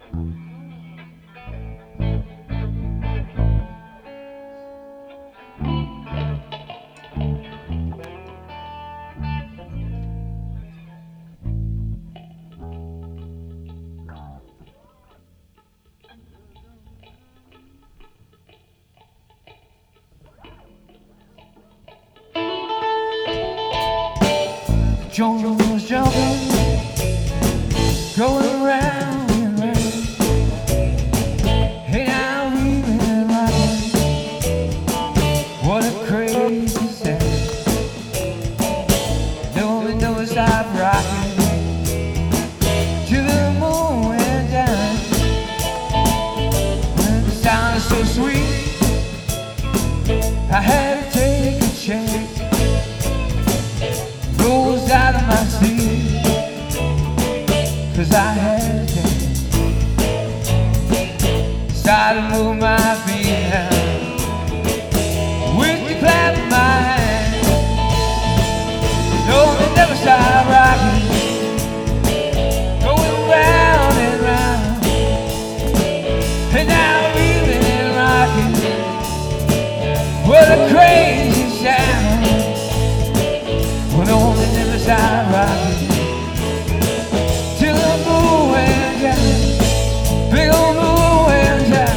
Jungle was jumping, going round and round. Hey now we've been rocking, what a crazy sound. Nobody knows stop rocking till the moon went down. When the sound is so sweet, I had to take a chance. Rose out of my sleep, 'cause I had to start to move my feet now, with the clap in my hand. No, they never stop rocking, going round and round. And now we've been rocking, what a crazy sound. No, they never stop rocking till the moon went down, big old moon went down.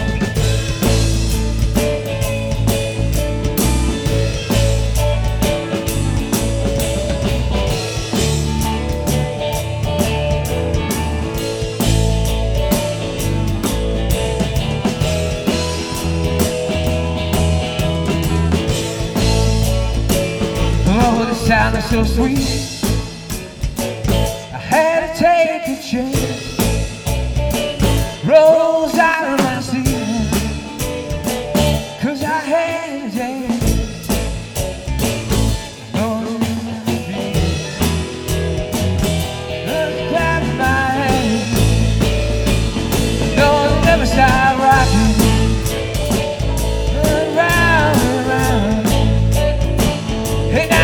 Oh, the sound is so sweet, I had to take a chance. Rose out of my seat, 'cause I had to dance. Oh, just clap my hands. No, they never stop rocking, round and round. Hey now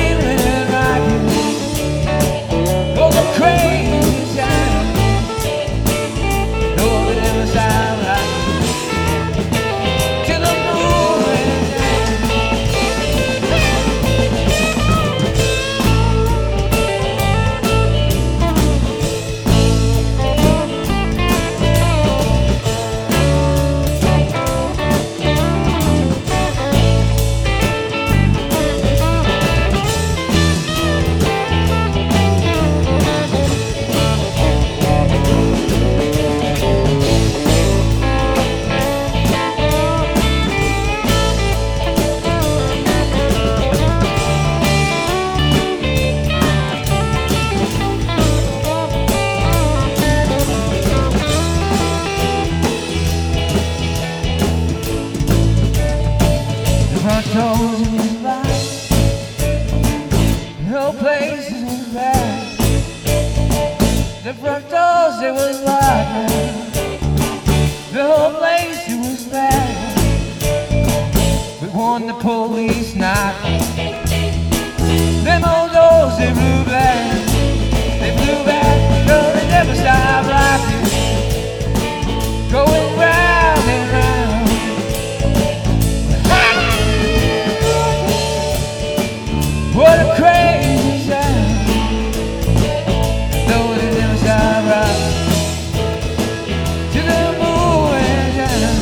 front doors in his life, no places in the back. The front doors, it was locked, the whole place, it was bad. But when the police knocked, them old doors, they blew back. They blew back, no, they never stopped rocking, going round and round. What a crazy sound. No, they never stop rocking till the moon went down.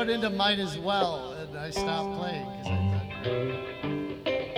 wrote into Might As Well, and I stopped playing because I thought.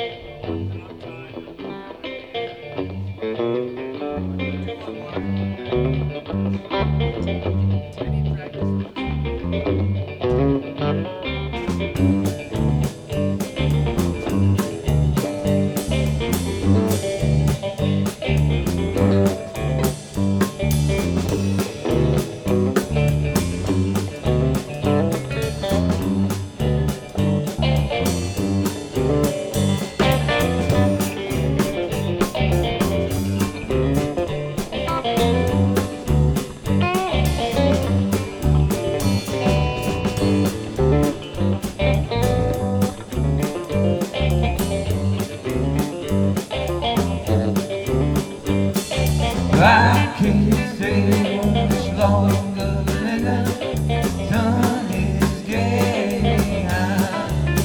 I can't stay much longer than the sun is getting high.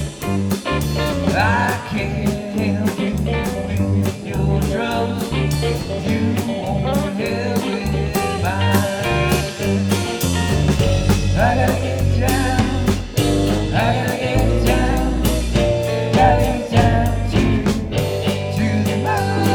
I can't help you with your troubles. You won't help with mine. I gotta get down. I gotta get down. Gotta get down to the mine.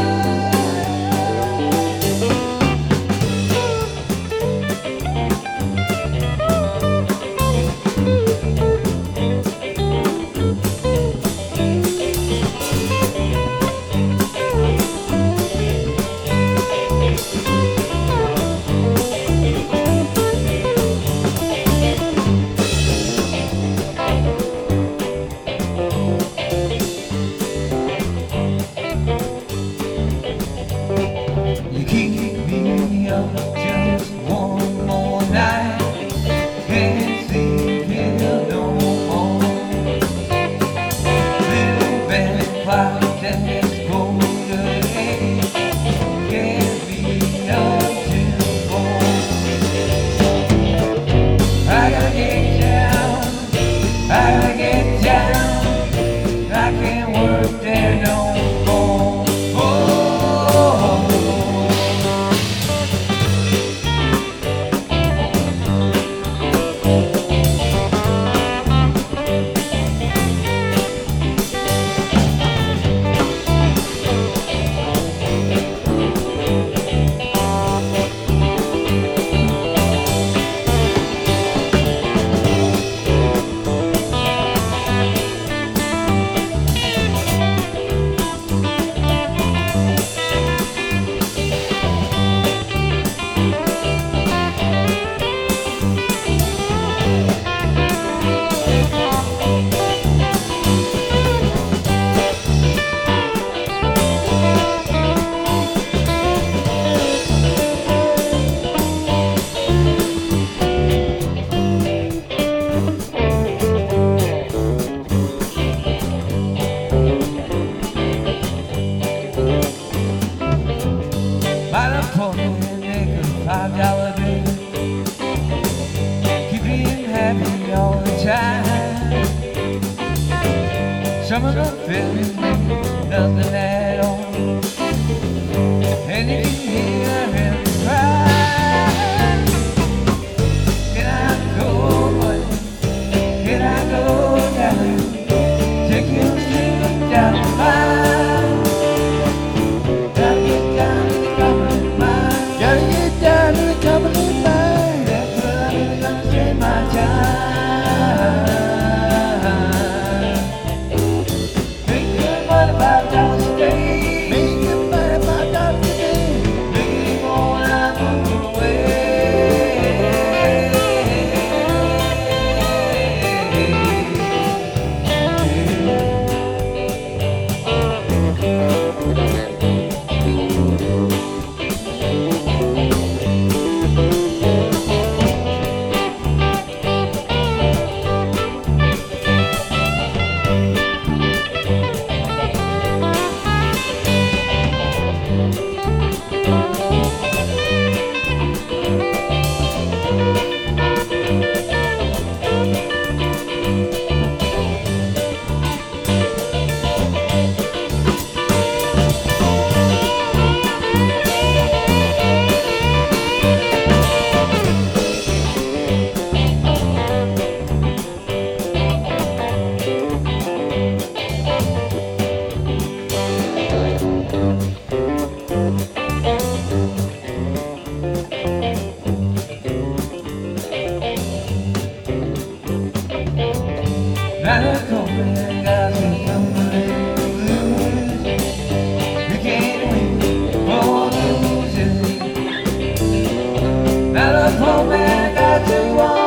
it wrong.